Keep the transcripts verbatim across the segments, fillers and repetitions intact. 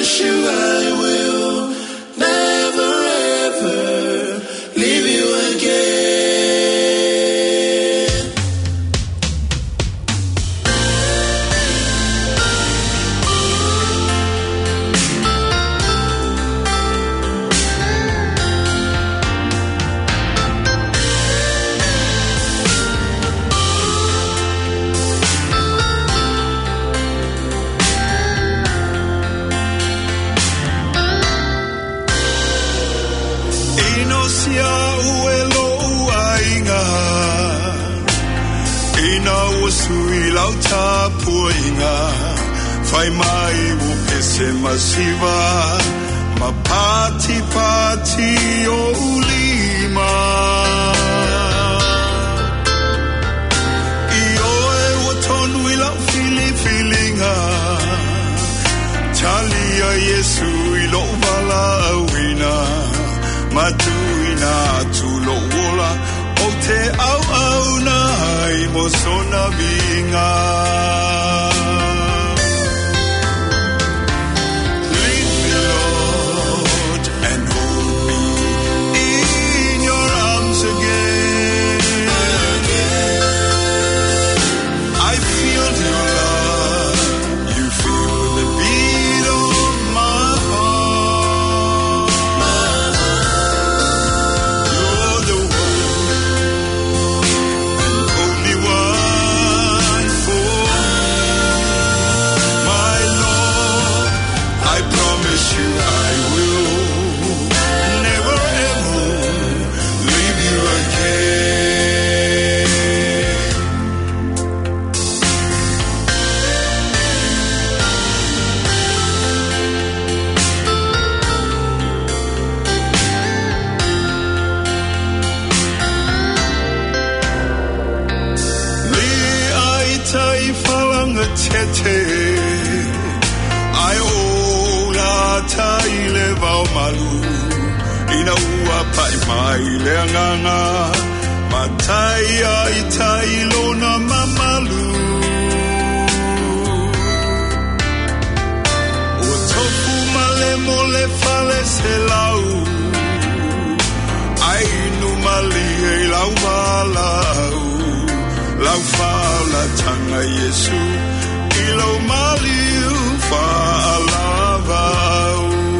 promise you I will never ever leave you again. Fai mai u pese masiva ma pati pati o lima io e o tonu ila fili filinga Talia Yesu ilo vala wina matuina tu lo wola o te au au na i mo sona vinga. Ai ola taile vau malu ina ua pai mai le nganga matai ai tailo na mamalu o tofu male mole fale se lau ai nu mali e lau malau lau fala tanga Yesu ilo maliu fa alavau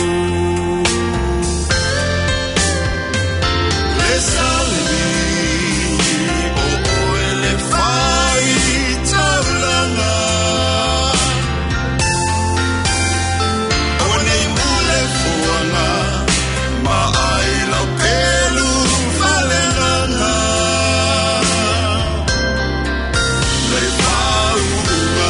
le salvi o o ele fai taulanga o nei mule fuanga ma ai la pelu falenganga le faunga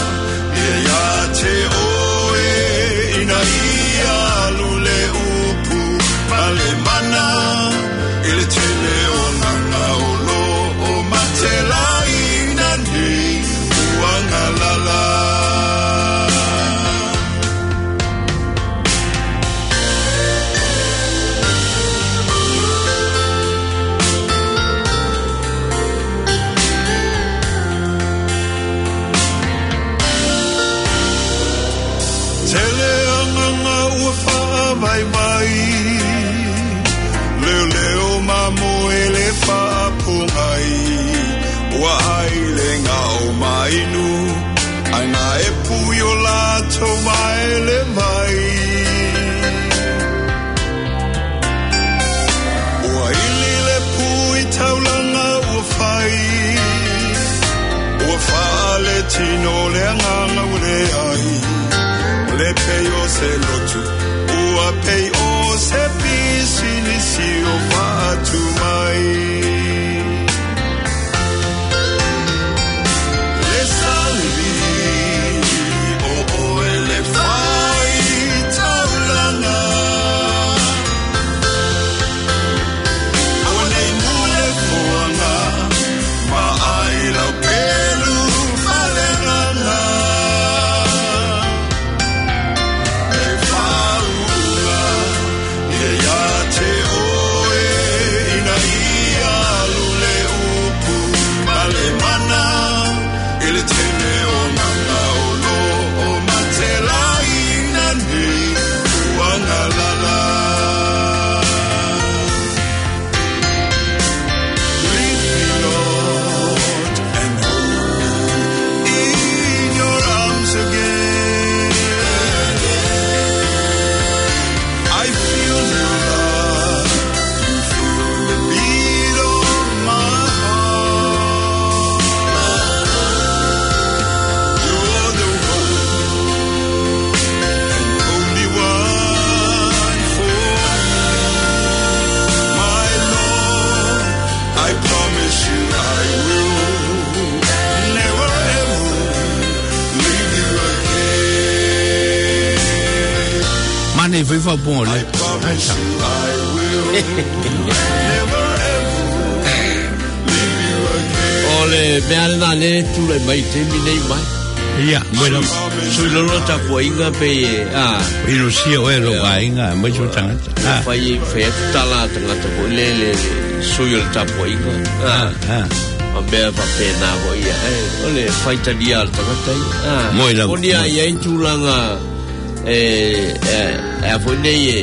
te oe ina ia lule upu male mana ele tele o nanga o lo o matela ina ni uanga lala vai vai leo leo mamo ele fa pungai wa ai le ngao mai nu ana e puyo la to mai le mai wa ili le pui taulanga wa fai wa fa le tino le nganga ule ai le peyo se lotu ua pei o se pisi nisi o fatu mai le salvi o o ele fai taulanga o nei mule fuanga ma ai lau pelu falenganga le faula nei foi fa bon le ole me na le tu le mai te mi nei mai ia bueno sui lo lo ta poinga pe ah ino sia o lo ainga mai so tanga ah fai fai tala tanga to le le sui lo ta poinga ah ah a me va pena voi eh ole fai ta dia tanga tai ah moi la onia ia intulanga eh eh a foi nei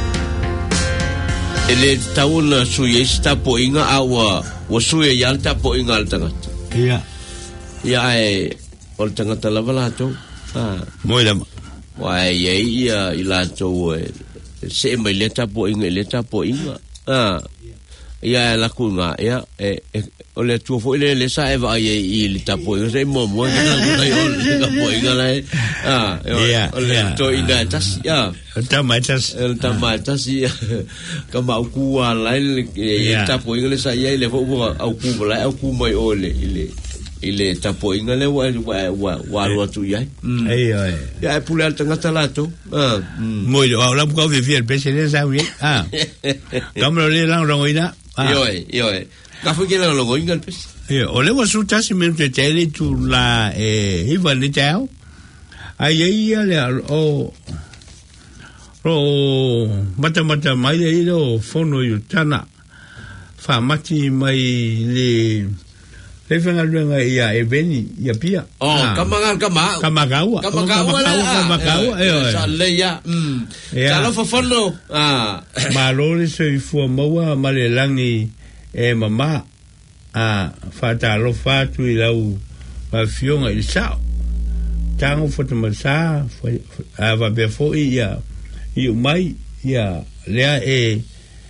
ele tauna sui sta poinga awa o sui ia ta poinga tanga ia ia e o tangata lava lato ah moi la wai ia ia i lato e se mai leta po inga leta po inga ah ia la kunga ia e o le tu fo le le sa e vai i leta po inga se mo mo ai o le po inga la ah o le to ina tas ia ta mai tas ta mai tas ia ka ma ku ala le leta po inga le sa ia le fo au ku la au ku mai o le ile ile tapo inga le wa wa wa wa tu ia ai ai ya pule al tanga talato ah moi o la ko vi fiel pese le sa wi ah kamro le lang rong ina yo yo ka fu ke la lo inga pes yo o le wa su tasi men te tele tu la e iva le tao ai ai le o ro mata mata mai le lo fono yu tana fa mati mai le le fenga luenga ia e beni ia pia oh kamanga kama kamagawa kamagawa kamagawa eh sa le ya mm kala fo fono ah malole se fu maua male langi e mama ah fata lo fatu i lau ma fionga il sao tango foto masa ava be fo ia i mai ia lea e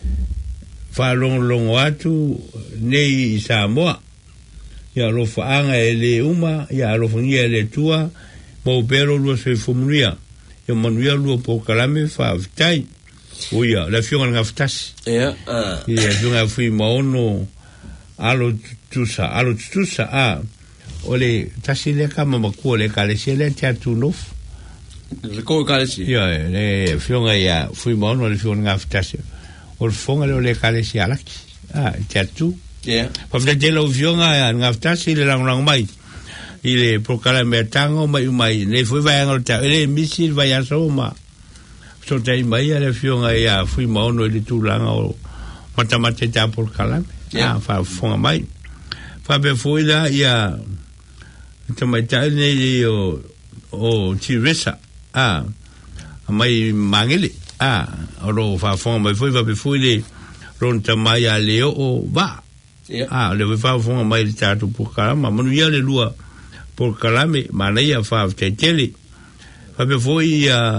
fa long long atu nei Samoa ya lo faanga ele uma ya lo fungia ele tua mo pero lo se fumuria yo manuia lo po kalame fa tai o ya la fiona ngaftas ya ah ya dunga fui maono alo tusa alo tusa a ole tasile kama maku le kalesele tatu nof le ko kalesi ya le fiona ya fui maono le fiona ngaftas o fonga le kalesi alaki ah tatu yeah pa vete lo vionga ngaftasi le lang lang mai ile procala metango mai mai ne foi vai ngol ta ele misil vai a soma so dai mai le vionga ya fui maono le tu langa o mata mata ta procala ya fa fonga mai fa be foi da ya ta mai ta ne o o tiresa ah mai mangele ah ro fa fonga mai foi va be foi le ron ta mai a leo o va yeah ah le va fonga mai le tatu por kalama manu ia le lua por kalame mana ia fa te tele fa be foi a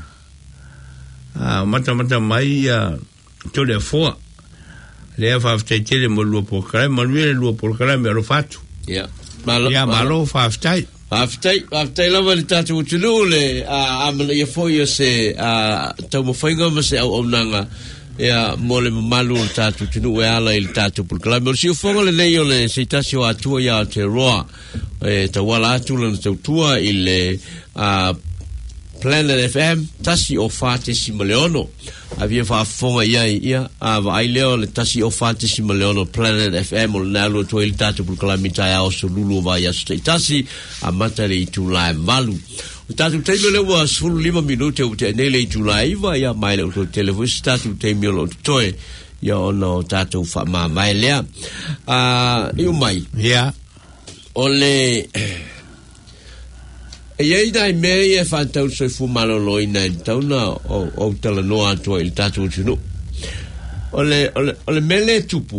ah mata mata mai ia to le fo le fa te tele mo lua por kalame manu ia le lua por kalame ro fatu yeah malo ya malo fa tai aftai aftai la wale tatu tulule a amana ia foi se a tau mo fainga mo se au nanga ya mole malu tatu tinu e ala il tatu por clamo si fonga le leio le citasio atua ya te roa e te wala atu le te tua il a Planet F M tasi o fate si maleono avia fa fonga ia ia a vai leo le tasi o fate si maleono Planet F M o nalo to il tatu por clamita o lulu vai a tasi a matare tu la valu tatu teme le wa sul lima minuti o te nele July va ya mai le telefone tatu teme lo toe ya ono tatu fa ma mai le a io mai ya ole e ai dai me e fa tau so fu malo lo ina tau na o o tala no ato il tatu tunu ole ole ole mele tupu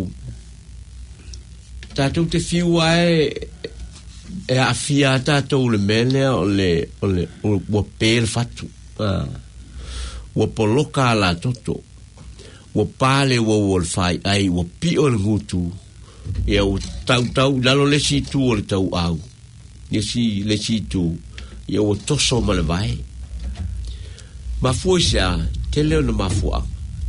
tatu te fiuai e a fia tatu le mele ole ole o per fatu ah o poloka la toto o pale o o fai ai o pi o ngutu e o tau tau lalo le si tu o tau au ye si le si tu ia o toso ma le vai ma fuisa te leo na mafua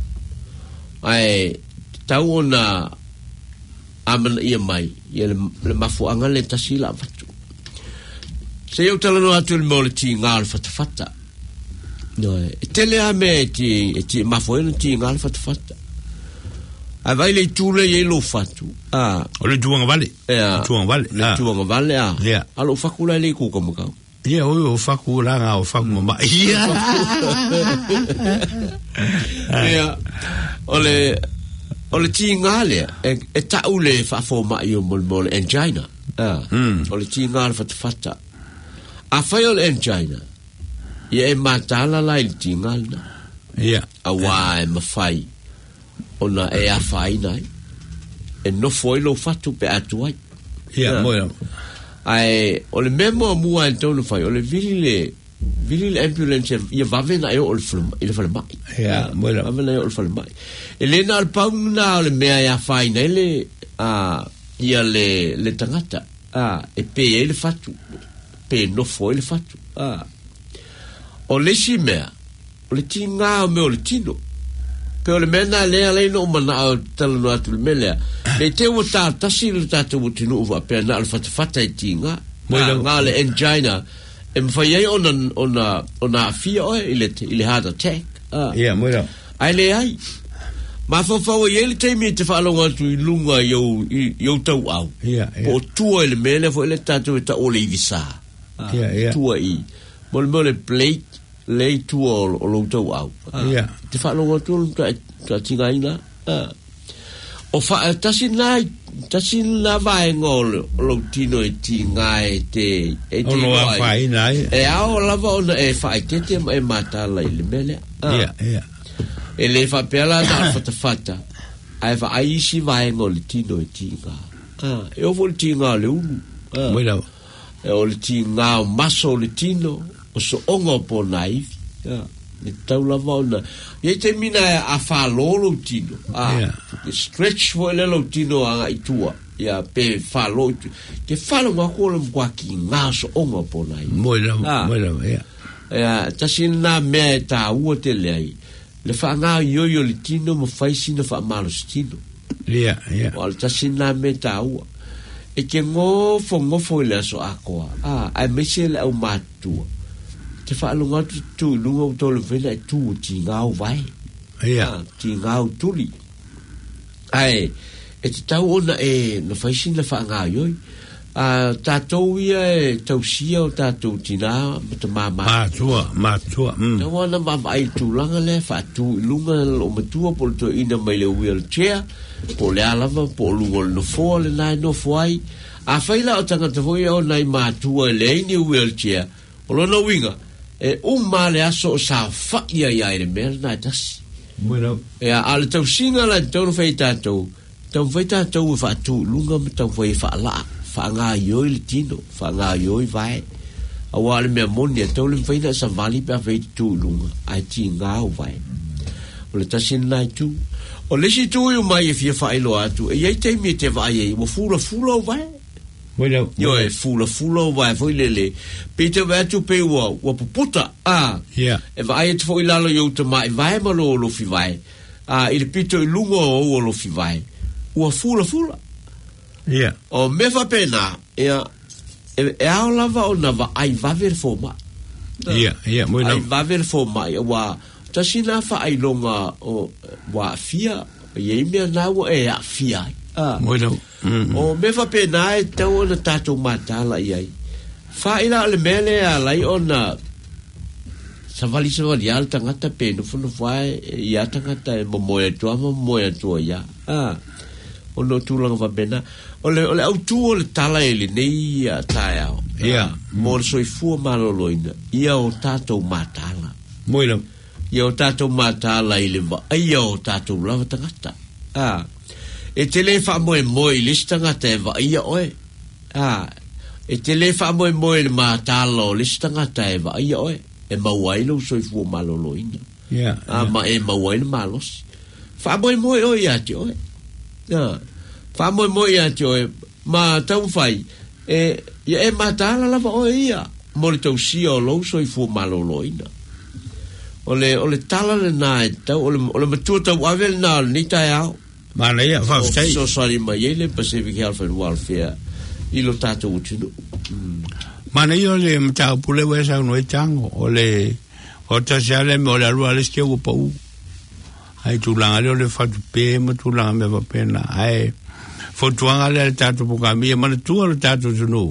ai tau ona amana ia mai ia le mafua nga le tasila fatu se eu tala no atu le mole ti ngal fata fata no tele a me ti ti ma foi no ti ngal fat fat a vai le tule ye lo fatu ah o le tuanga vale yeah tuanga vale le tuanga vale ah yeah alo fakula le ku como ka yeah o fakula nga o faku ma yeah yeah ole ole ti ngale e ta ule fa fo ma yo mol mol engina ah ole ti ngal fat fata a fail engina ye matala la il ti ngal na yeah a wa ma fai ona e a fai nai e no foi lo fatu pe atuai yeah mo ai ole memo mua então fai ole virile virile ambulance ia va vena io ol film il fa mai yeah mo va vena ol fa mai elena al pauna ole me a fai nai le a ia le le tangata a e pe ele fatu pe no foi le fatu a ole simea ole tinga me ole tino pe ole mena le ale no mana tal no atul mele le te o ta tasil ta te o tino va pe na al fata fata tinga nga le engina em fai ona ona ona fia o ile ile heart attack ah yeah mo ai le ai ma fo fo ele te mi te fa longa tu lunga yo yo tau au yeah po tu ele mele fo ele ta tu ta ole visa yeah yeah tu ai mol mol plate lei tu o lo tau au yeah te fa longa tu ta ta tinga ina ah o fa tasina tasina vai ngol lo tino e tinga e te e te no fai nai e ao lava ona e fai te te e mata la ile mele yeah yeah e le fa pela da fata fata ai fa ai si vai ngol tino e tinga ah e o vol tinga le u mo la e o le tinga maso le tino o so ongo po nai ah ni tau lava ona e te mina a fa lolo tino ah stretch vo le lo tino a itua ya pe fa lo ke fa lo ma ko le kwa ki ngaso ongo po nai mo la mo la ya ya tasina me ta u te lei le fa nga yo yo le tino mo fai sino fa malo tino yeah yeah o tasina me ta u e ke ngo fo ngo fo le so akwa ah ai me se le o matua te fa lo nga tu lu to le vela tu ti ngau vai yeah ti ngau tuli ai e te tau ona e na fai sin le fa nga yo a tatou ia e tausia o tatou tina te mama ma tua ma tua mm no na ma ai tu langa le fa tu lunga o matua por to ina mai le wheelchair po le alava po lungo no fo le nai no foi a fai la o tanga te foi o nai ma tua le ni wheelchair o lo no winga e un male aso sa fa ia ia e mer na tas bueno e al tau singa la tau fai tatou tau fai tatou fa tu lunga tau fai fa la fa nga yo il tino fa nga yo vai a wale me monia tau le fai na sa vali pa fai tu lunga ai ti nga vai o le tasin na tu o le si tu yo mai fia fa ilo atu e ai te mi te vai e mo fula fula vai bueno yo e fula fula vai foi lele Peter va tu pe wa wa puta ah yeah e vai te foi lalo yo te mai vai ma lo lo fi vai ah il pito lungo o lo fi vai wa fula fula yeah o me fa pena e e ao lava o na va ai va ver forma yeah yeah bueno ai va ver forma wa tasina fa ai longa o wa fia ye me na wa e a fia ah bueno o me fa pena e te o na tato mata la ai fa ila le mele a lai ona sa vali sa vali alta ngata pe no fu no vai ia tangata mo mo e tua mo mo e tua ya ah o no tu lang va bena o le o le au tu o le tala ele nei a taia yeah mo so i fu malo loina ia o tato matala bueno ia o tato matala ile va ia o tato lava tangata ah e tele fa mo e mo i lista ngata va ia oe ah e tele fa mo e mo le matala lista ngata va ia oe e mawai lo so i fu malo loina yeah ah ma e mawai malos fa mo e mo o ia ti oe ah fa mo mo ia ti oe ma tau fai e ia e matala lava o ia mo le tau sia o lo so i fu malo loina ole ole tala le nai tau ole ole matua tau avel na ni tai au mana ia fa stai so sorry ma yele Pacific Health and Welfare i lo tatou utino mana ia le mta pule we sa no tango ole o ta se ale me o le lua le ske o pa u ai tu langa le le fatu pe ma tu langa me va pena ai fo tuanga le tatu puka mi ma tu le tatu no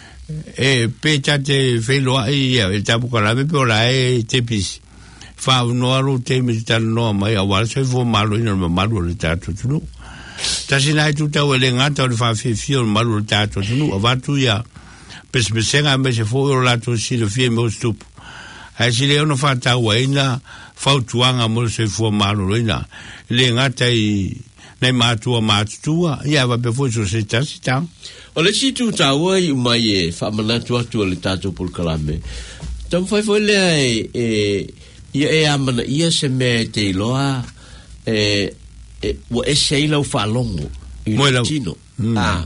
e pe tate felo ai e tapu kala me pe la e te pis fa no aro te mi tal no mai a wal se fo malo ino malo le tatu no ta sinai tu ta wele ngata le fa fi fi malo le tatu no va tu ya pes me senga me se fo la tu si le fi me stup ai si le no fa ta waina fa tuanga mo se fo malo ina le ngata i nei matua matua ia va pe fo so se ta si ta o le si tu ta wai mai e fa mana tu atu le tatu pul kalame tam fai foi le e ia e amana ia se me te loa e e o e sei lo fa longo i le tino ah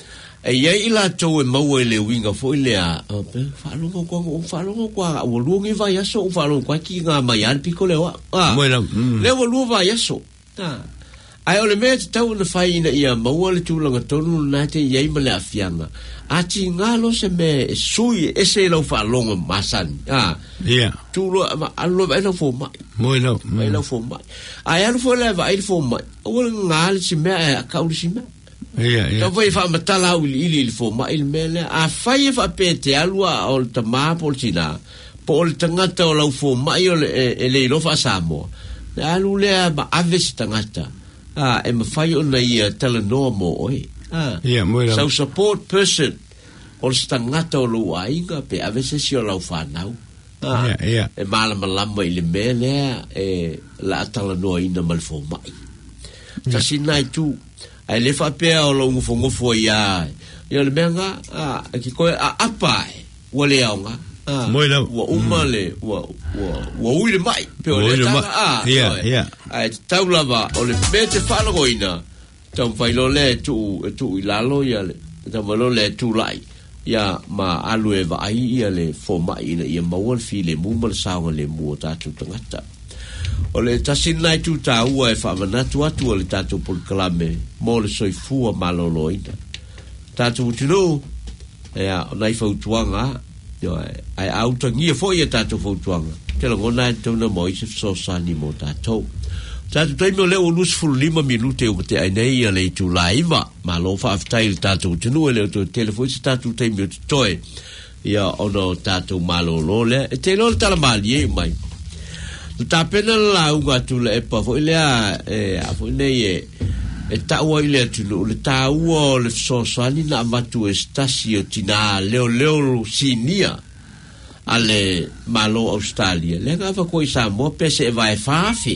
e ia i la to e mau e le winga foi le a fa longo ko fa longo kwa o luongi vai aso fa longo kwa ki nga mai al piccolo ah le o luo vai aso ah ai ole me tau na fai ina ia mau le tulanga tonu na te ia ma le afianga ati ngalo se me sui ese lo fa longo masan ah yeah tulo allo vai lo fo mai mo lo mai lo fo mai ai allo fo le vai fo mai o ngal si me ka u si me yeah yeah to vai fa matala u ili il fo mai il mele a fai fa pete alwa o ta ma poltina pol tangata o lo fo mai o le le lo fa samo alu le ba aves tangata ah e me fai ona ia tele normal oi ah yeah mo so support person o stangata o lo ainga pe avese si o lo fa nau ah yeah yeah e mala malama ile mele e la tele no ina mal fo mai ta sinai tu ai le fa pe o lo ngofo ngofo ia ia le menga ah ki ko a apai o le aunga ah mo lo wa umale wa wa wa uile mai pe o le ah yeah yeah ai taulava o le pete faloina tam failo le tu tu ilalo ia le tam lo le tu lai ia ma alue va ai ia le fo mai ina ia mawal file mu mal sawa le mu ta tu tangata o le tasinai tu ta ua e fa mana tu atu le tatu pol klame mo le soifua maloloina tatu tulu ia nai fo tuanga yo ai auto ngia fo ia tatu fo tuanga te lo ngona tu na mo i so sani mo tatu tatu tai mo le o lus ful lima minute o te ai nei le tu live ma lo fa aftail tatu tunu le to telefone tatu tai mo toi ia ono tatu malo lo le te lo tala mali mai tu ta pena la unga tu le pa fo le e a fo nei e e ta ua ile tu le ta ua le so sani na matu estasio tina leo leo sinia ale malo Australia le ga fa ko isa mo pese vai fafi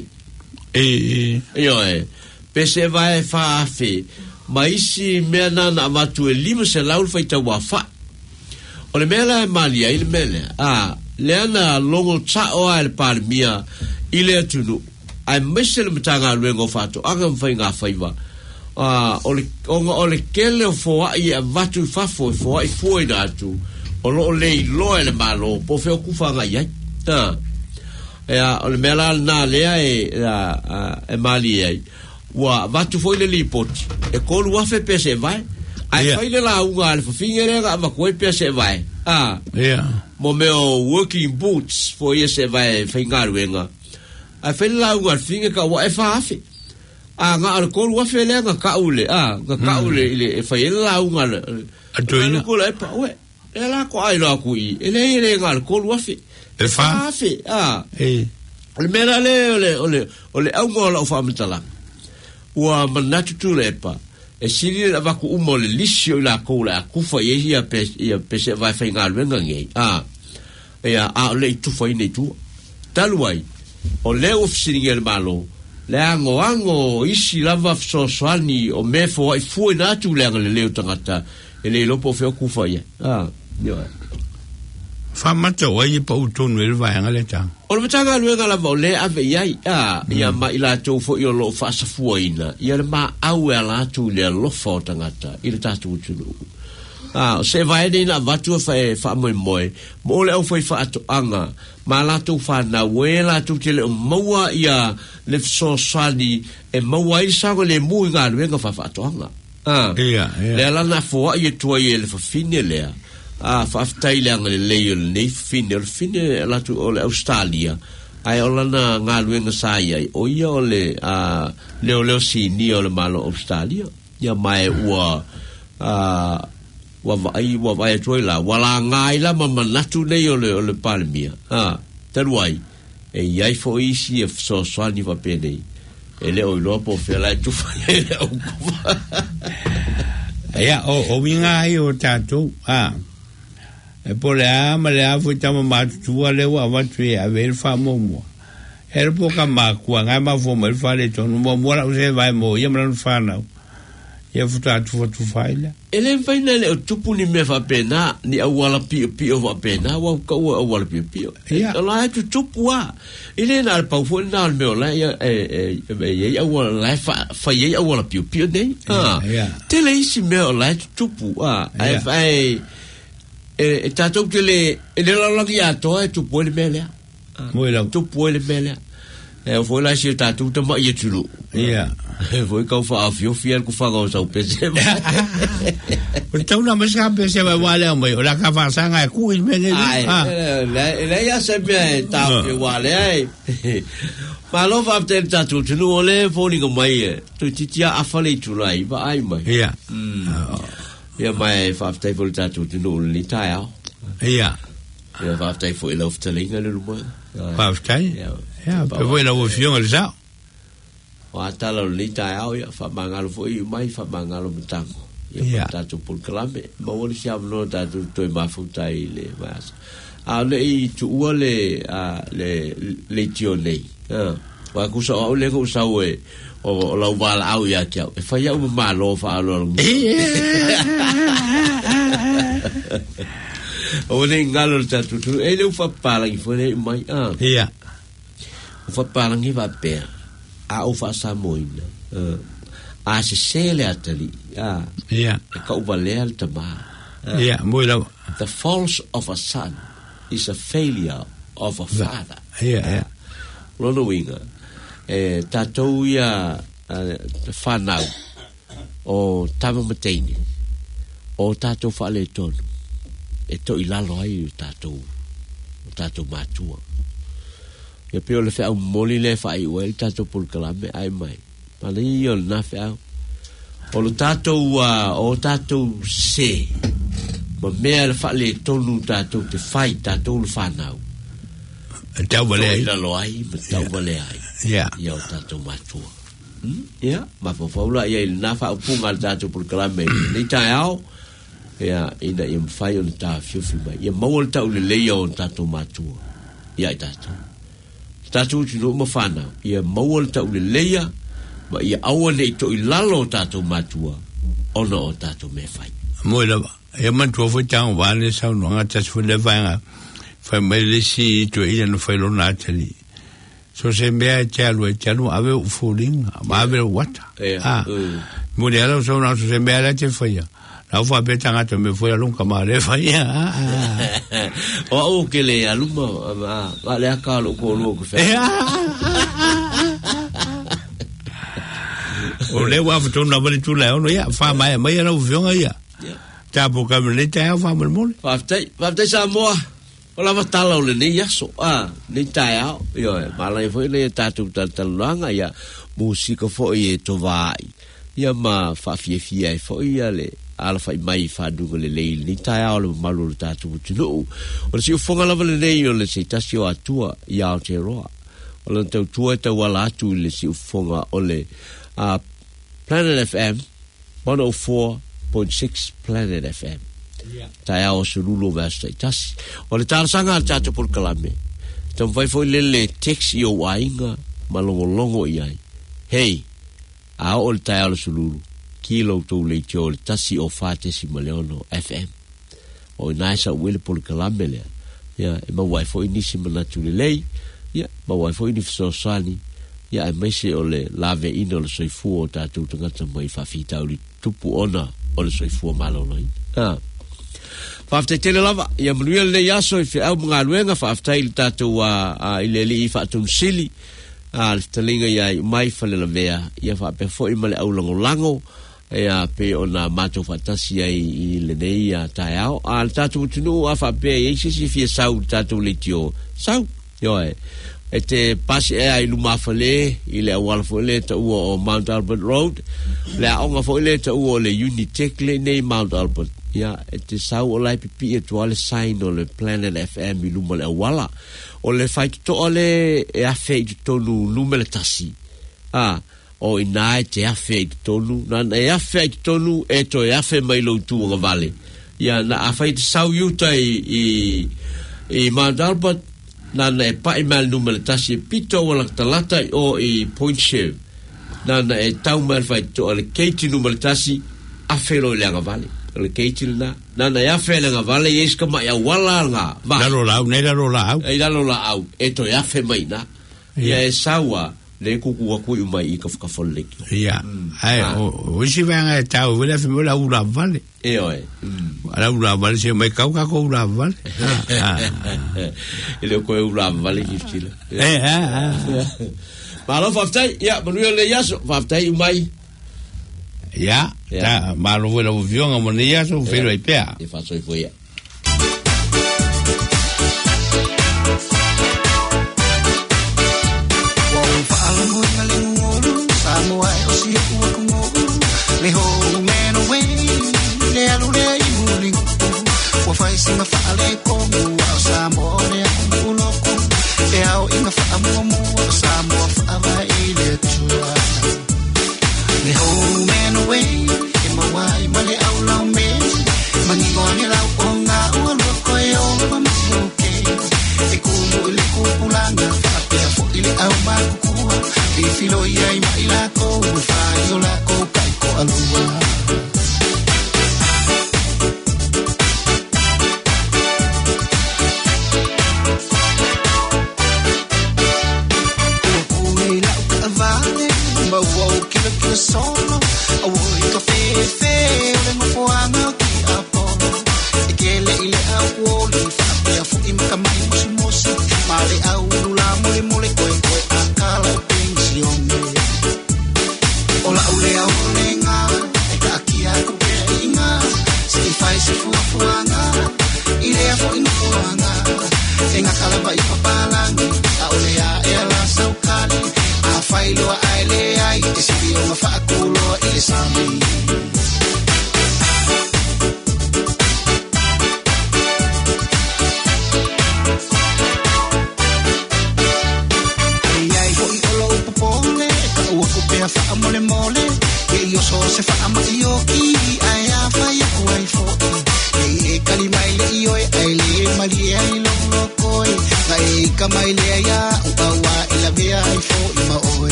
e io e pese vai fafi ma isi me na na matu e lima se laul fa ita wa fa o le mela malia il mele ah le ana longo cha o al palmia ile tu ai mesel mtanga luengo fato anga mfai nga faiva ah ole onga ole kele fo ai vatu fafo fo ai foi datu o lo le lo ele malo po fe okufa nga ya ta ya ole mela na le ai e mali ai wa vatu foi le lipot e kolu wa fe pese vai ai fai le la unga al fingere ga va ko pese vai ah yeah mo meu working boots fo ese vai fingar wenga a fe la unga finge ka wa e fafi a nga al kol wa fe le nga ka ule a nga ka ule ile fa la unga a toina ko la pa we e la ko ai la ku i ele ile nga al kol wa fe e fafi a e le mera le ole ole ole au mo la fa mtala wa manatu tu le pa e siri la va ku umo le lisio la ko la ku fa ye ia pe ia pe se vai fa nga wenga ngai a e a le tu fa ni tu talwai o le ofisingel malo le ango ango isi lava so soani o me fo ai fu na tu le le le tangata e le lopo fe ku fa ye ah yo fa mata wa ye pa utonu le va nga le tang o le tanga le nga la vole ave ya ah ya ma ila to fo yo lo fa sa fu ina ya ma au la tu le lo fo tangata il ta tu tu ah se vai de na va tu fa fa mo mo mo le au fa fa to anga ma la tu fa na we la tu te le moa ia le so swali e moa i sa le mu nga le nga fa fa to anga ah yeah yeah le la na fo ia tu ia le fa fine le a whaftai leanga le leo le nei fine o le fine latu o le Australia ai o lana ngā luenga sai ai o ia o le uh, leo leo si ni o le malo Australia ia mai ua uh, wa vai wa vai troi la wala ngai la mama natu nei o le o le palmia ah taruai e iai fo isi e so so ni va pene e le o lo po fe la tu fa e o ya o o winga ai o tatu ah e po le ama le afu tama matu le wa va tu e ave fa mo mo er po ka ma ku nga ma fo mo fa le tonu mo mo la se vai mo ia mran fa na ia futa tu tu faila ele faina le o tupu ni me fa pena ni awala pi pi o fa pena wa ka o awala pi pi e la tu tupu wa ele na pa fo na me la ia e e ia awala la fa fa ia awala pi pi nei ah te le isi me la tupu ah ai fai e tato que le ele la la ia to e tupu le mele mo la tupu le mele e fo la si tato te ma ia tulu ia voi kau fa afio fiel ku fa go sa pese o tau na mas ka pese va wale o mai o la ka fa sanga ku i me ah la la ya se be ta ke wale ai ma lo fa te ta tu tu no le fo ni go mai tu ti ti a fa le tu lai va ai mai ia ia mai fa te fo ta tu tu no ni ta ya ia ia fa te fo lo fa le ngale lu mo fa te ia pe voi la wo fion le sa o atala o lita au ia fa mangalo foi mai fa mangalo mutango ia tatu por klame ma woli sia no tatu toi mafutai le mas a le i tu ole a le le tione ah wa ku so o le ku sa we o la wala au ia kia e fa ia u malo fa lo o le ngalo tatu tu e le fa pala i foi mai ah ia fa pala ngi va pe a o fa sa moina a se sele atali ah yeah ka uba leal tama yeah moila the faults of a son is a failure of a father yeah yeah lono winga e tatou ia whanau o tama mateine o tatou whale tonu e to ilalo ai tatou tatou matua e peo le fea moli le fai uel tato pul kalame ai mai pali yo na fea o lo tato wa o tato se ma mea le fa le tonu tato te fai tato le fanau tau vale ai la lo ai ma tau vale ai ya ya o tato matua ya ma fo fo la ia na fa punga tato pul kalame ni tai au ya ina im fai on ta fiu fiu mai ya mo le tau le le yo tato matua ya tato tatu tu no mafana ia mawal ta ule leia ma ia awale to ilalo tatu matua ono o tatu me fai mo la e man tu fo tang wa le sa no nga ta fu le va fa me le si to ia no fa lo na tali so se me a cha lo cha no ave u foling ma ave wata ah mo le ala so na so se me ala te fa ia la fa be tanga to me foi alun kama le fa ia o o ke le aluma va le aka lo ko lo ko fa o le wa fa tona vale tu la no ia fa mai mai na u vionga ia ta po ka me le ta fa mo mo fa tai fa tai sa mo o la matala o le ni ya so ah ni ta ya yo ma la foi le ta tu ta ta langa ia musika fo e to vai ia ma fa fie fie fo ia le ala fai mai fa dunga le leil ni tai ao le malu le tatu tunu o si fonga lava le nei o le se tasi o atua i Aotearoa o le tau tua tau ala atu le si fonga o le uh, Planet F M one oh four point six Planet F M yeah. Tai ao se lulo vasta i tasi o le tarasanga al tatu por kalame tam vai foi le le text i o wainga malongo longo i ai hei a o le tai ao le sululu kilo to le tio le tasi o fate si maleono F M o naisa wile pol kalambele ya e ma wai fo inisi manatu le lei ya ma wai fo ini so sani ya e mese o le lave ino le soifu o tatu tangata mai fa fita o le tupu ona o le soifu malo noi ah fa fte tele lava ya mluia le yaso i fe au mga luenga fa fta il tatu wa ile li fa tum sili al talinga ya mai fa le lavea ya fa pe fo i male au lango lango Ea pe o na mato fatasi ai I le nei a tae au. A le tātou tunu a wha pe e si si fia sau tātou le tio. Sau, yo e. E te pasi e ai luma whale I le awala whale ta ua o Mount Albert Road. Le aonga whale ta ua o le Unitec le nei Mount Albert. Ia, e te sau o lai pipi e tua le sign o le Planet F M I luma le awala. O le whaituto o le e afe I tonu lume le tasi. Ah, o ina e te afe I tonu. Na e afe I tonu e to e afe mai lo tu nga vale. Ia, na a whai te sau yuta I, I, I Mount Albert. Na na e pa I mal lume le tasi e pito wala talata o I Point Shave. Na na e tau mai whaituto o le keiti lume le tasi afe lo le nga vale. Le keitil na na na ya fe nga vale yes ka ma ya wala nga ba la rola ne la rola au e la rola au eto ya fe mai na ya e sawa le ku ku ku mai I ka ka folle ya ai o si venga e tau vele fe la ura vale e oi la ura vale se mai ka ka ko ura vale ele ko ura vale ki stile eh ah ma lo faftai ya manu le yaso faftai mai ya ta ma lo vuelo vion a monia so fero I pea e fa so I foi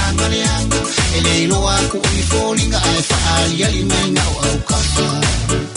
Ele loa ku I falling I fa ali ali mai na au ka